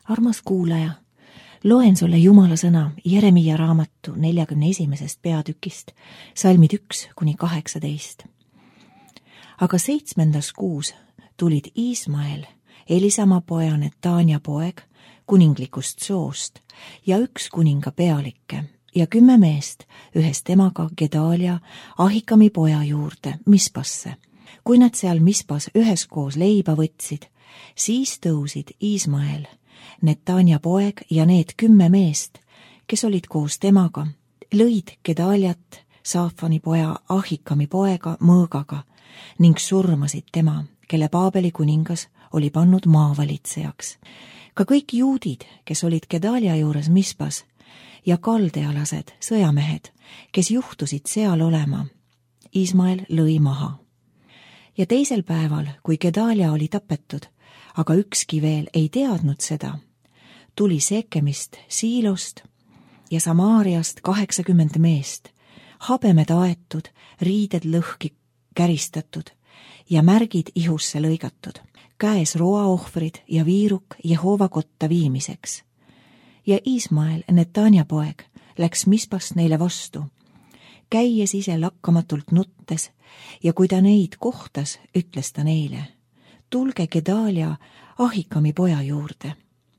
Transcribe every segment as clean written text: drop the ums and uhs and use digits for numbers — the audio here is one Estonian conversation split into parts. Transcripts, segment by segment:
Armas kuulaja, loen sulle Jumala sõna Jeremiia raamatu 41. peatükist, salmid 1-18. Aga 7. kuus tulid Iismael, Elisama poja Netanja poeg, kuninglikust soost ja üks kuninga pealikke ja 10 meest ühes temaga Gedalia, Ahikami poja juurde Mispasse. Kui nad seal Mispas üheskoos leiba võtsid, siis tõusid Iismael, Netanja poeg ja need 10 meest, kes olid koos temaga, lõid Gedaliat, Saafani poja Ahikami poega mõõgaga ning surmasid tema, kelle Paabeli kuningas oli pannud maavalitsejaks. Ka kõik juudid, kes olid Gedalia juures Mispas, ja kaldealased sõjamehed, kes juhtusid seal olema, Iismael lõi maha. Ja teisel päeval, kui Gedalia oli tapetud, aga ükski veel ei teadnud seda, tuli Sekemist, Siilost ja Samaariast 80 meest, habemed aetud, riided lõhki käristatud ja märgid ihusse lõigatud, käes roaohvrid ja viiruk Jehova kotta viimiseks. Ja Iismael, Netanja poeg, läks Mispast neile vastu, käies ise lakkamatult nuttes ja kui ta neid kohtas, ütles ta neile, tulge Gedalia, Ahikami poja juurde.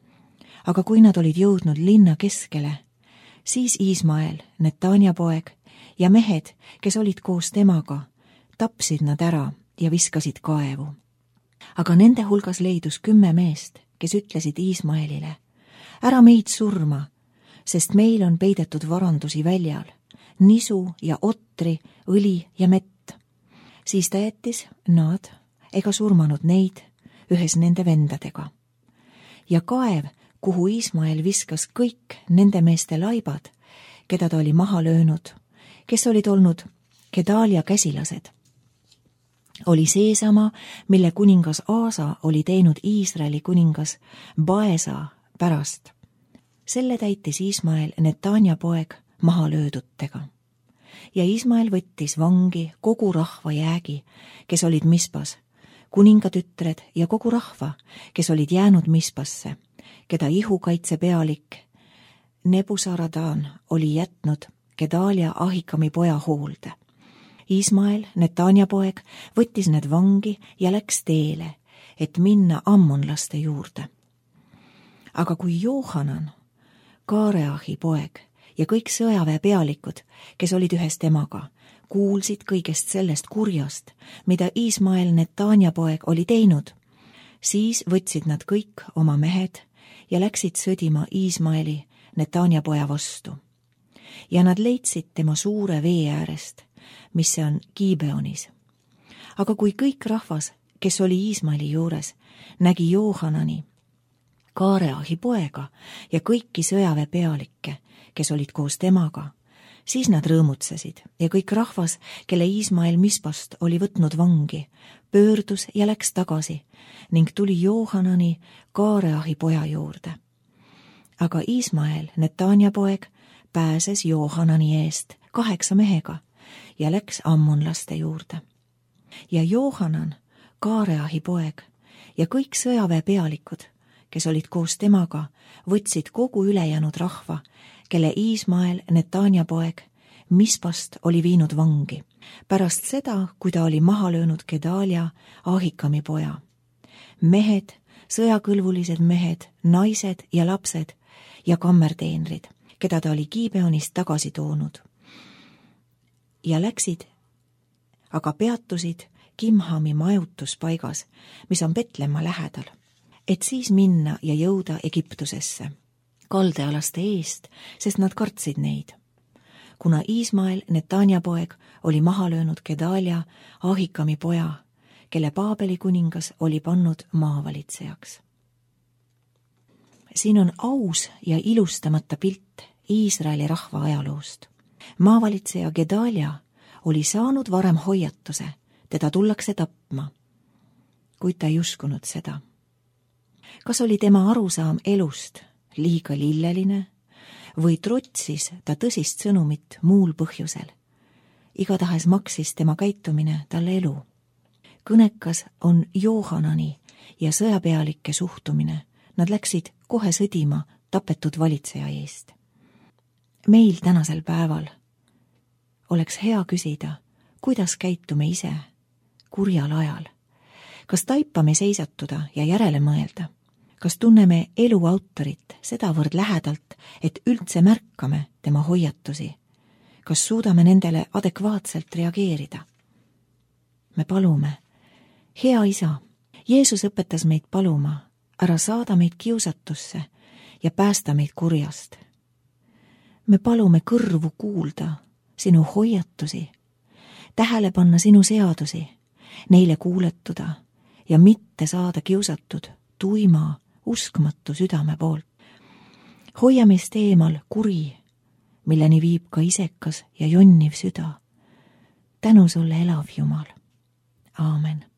Aga kui nad olid jõudnud linna keskele, siis Iismael, Netanja poeg ja mehed, kes olid koos temaga, tapsid nad ära ja viskasid kaevu. Aga nende hulgas leidus 10 meest, kes ütlesid Iismaelile, ära meid surma, sest meil on peidetud varandusi väljal, nisu ja otri, õli ja mett. Siis ta jättis nad ega surmanud neid ühes nende vendadega. Ja kaev, kuhu Iismael viskas kõik nende meeste laibad, keda ta oli maha löönud, kes olid olnud Gedalia käsilased, oli seesama, mille kuningas Aasa oli teinud Iisraeli kuningas Baesa pärast. Selle täitis Iismael, Netanja poeg, maha löödutega. Ja Iismael võttis vangi kogu rahva jäägi, kes olid Mispas, kuningatütred ja kogu rahva, kes olid jäänud Mispasse, keda ihukaitse pealik Nebusaradan oli jätnud Gedalia Ahikami poja hoolde. Iismael, Netanja poeg, võttis need vangi ja läks teele, et minna ammonlaste juurde. Aga kui Johanan, Kaareahi poeg ja kõik sõjaväe pealikud, kes olid ühes temaga, kuulsid kõigest sellest kurjast, mida Iismael, Netanja poeg oli teinud, siis võtsid nad kõik oma mehed ja läksid sõdima Iismaeli, Netanja poja vastu. Ja nad leidsid tema suure vee äärest, mis see on Gibeonis. Aga kui kõik rahvas, kes oli Iismaeli juures, nägi Johanani, Kaareahi poega ja kõiki sõjaväe pealikke, kes olid koos temaga, siis nad rõõmutsesid ja kõik rahvas, kelle Iismael Mispast oli võtnud vangi, pöördus ja läks tagasi ning tuli Johanani, Kaareahi poja juurde. Aga Iismael, Netanja poeg, pääses Johanani eest 8 mehega ja läks ammonlaste juurde. Ja Johanan, Kaareahi poeg ja kõik sõjaväe pealikud, kes olid koos temaga, võtsid kogu ülejäänud rahva, kelle Iismael, Netanja poeg, Mispast oli viinud vangi, pärast seda, kui ta oli maha löönud Gedalia, Ahikami poja. Mehed, sõjakõlvulised mehed, naised ja lapsed ja kammerteenrid, keda ta oli Gibeonist tagasi toonud. Ja läksid, aga peatusid Kimhami majutuspaigas, mis on Petlemma lähedal, et siis minna ja jõuda Egiptusesse, kaldealaste eest, sest nad kartsid neid. Kuna Iismael, Netanja poeg, oli maha löönud Gedalia, Ahikami poja, kelle Paabeli kuningas oli pannud maavalitsejaks. Siin on aus ja ilustamata pilt Iisraeli rahva ajaloost. Maavalitseja Gedalia oli saanud varem hoiatuse, teda tullakse tapma, kuid ta ei uskunud seda. Kas oli tema arusaam elust liiga lilleline või trotsis ta tõsist sõnumit muul põhjusel? Igatahes maksis tema käitumine talle elu. Kõnekas on Johanani ja sõjapealike suhtumine. Nad läksid kohe sõdima tapetud valitseja eest. Meil tänasel päeval oleks hea küsida, kuidas käitume ise kurjal ajal. Kas taipame seisatuda ja järele mõelda? Kas tunneme elu autorit sedavõrd lähedalt, et üldse märkame tema hoiatusi? Kas suudame nendele adekvaatselt reageerida? Me palume, hea isa, Jeesus õpetas meid paluma, ära saada meid kiusatusse ja päästa meid kurjast. Me palume kõrvu kuulda sinu hoiatusi, tähele panna sinu seadusi, neile kuuletuda ja mitte saada kiusatud tuima, uskmatu südame poolt. Hoia meist eemal kuri, milleni viib ka isekas ja jonniv süda. Tänu sulle, elav Jumal. Aamen.